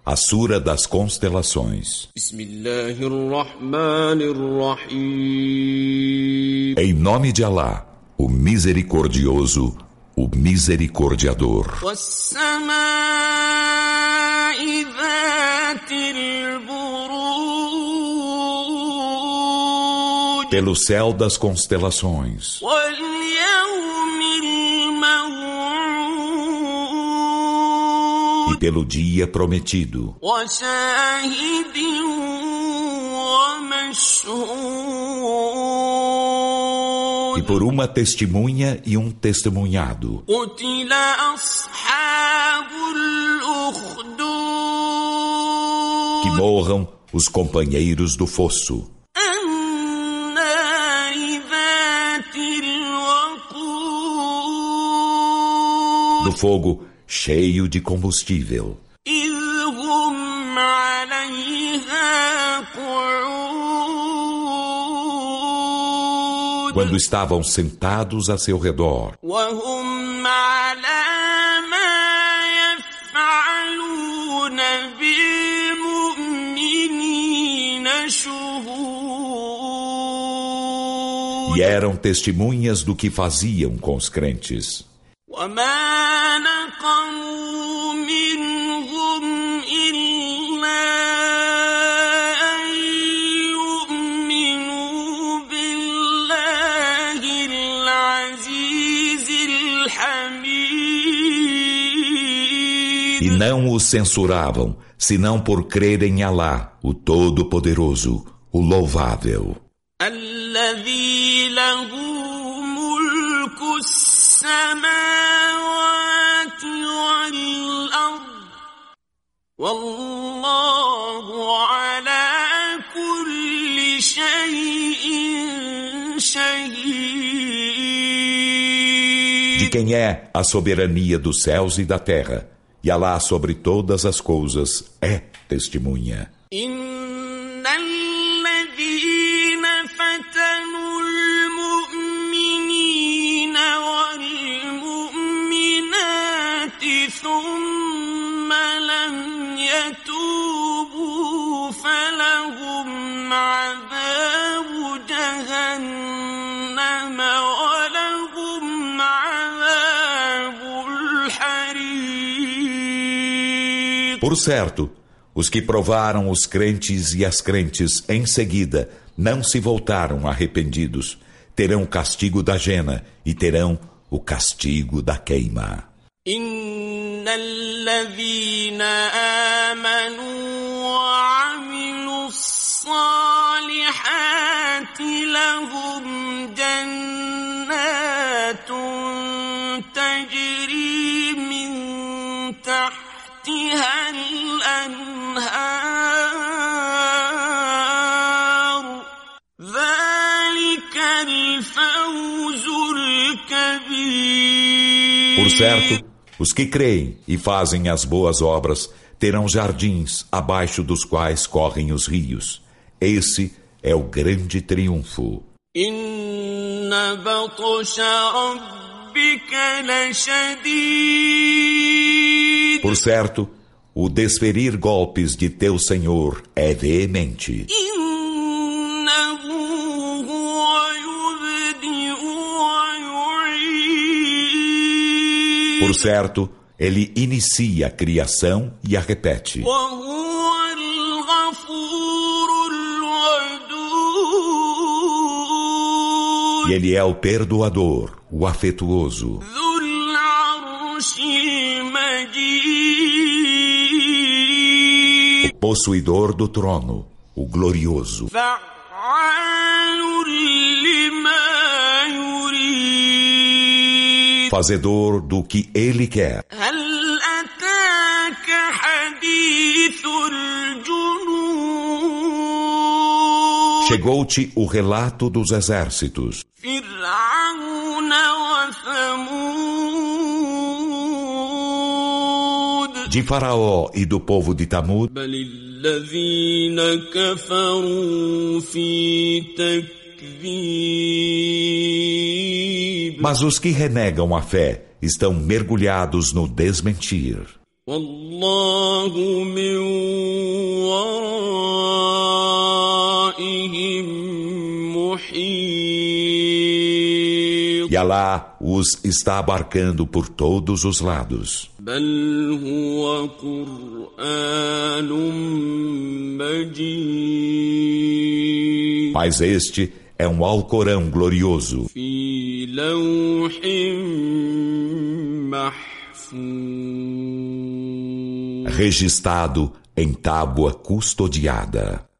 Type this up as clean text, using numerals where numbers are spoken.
a Sura das Constelações. Em nome de Alá, o Misericordioso, o Misericordiador. Pelo céu das constelações. E pelo dia prometido. E por uma testemunha e um testemunhado. Que morram os companheiros do fosso. Do fogo cheio de combustível. Quando estavam sentados a seu redor. E eram testemunhas do que faziam com os crentes. E não os censuravam, senão por crerem em Alá, o Todo-Poderoso, o Louvável. الذي له ملك السماوات والأرض والله على كل شيء شهيد. De quem é a soberania dos céus e da terra, e Alá sobre todas as coisas é testemunha. Por certo, os que provaram os crentes e as crentes em seguida não se voltaram arrependidos, terão o castigo da jena e terão o castigo da queima. إن الذين آمنوا وعملوا الصالحات لهم جنات تجري من تحتها الأنهار ذلك الفوز الكبير. Por certo, os que creem e fazem as boas obras terão jardins abaixo dos quais correm os rios. Esse é o grande triunfo. Inna batsha rabbika lashadid. Por certo, o desferir golpes de teu Senhor é veemente. Por certo, ele inicia a criação e a repete. E ele é o perdoador, o afetuoso. O possuidor do trono, o glorioso. Fazedor do que ele quer. Chegou-te o relato dos exércitos de Faraó e do povo de Tamud. Mas os que renegam a fé estão mergulhados no desmentir. والله من ورائهم محيط E Alá os está abarcando por todos os lados. بل هو قرآن مجيد Mas este é um Alcorão glorioso, في لوح محفوظ registrado em tábua custodiada.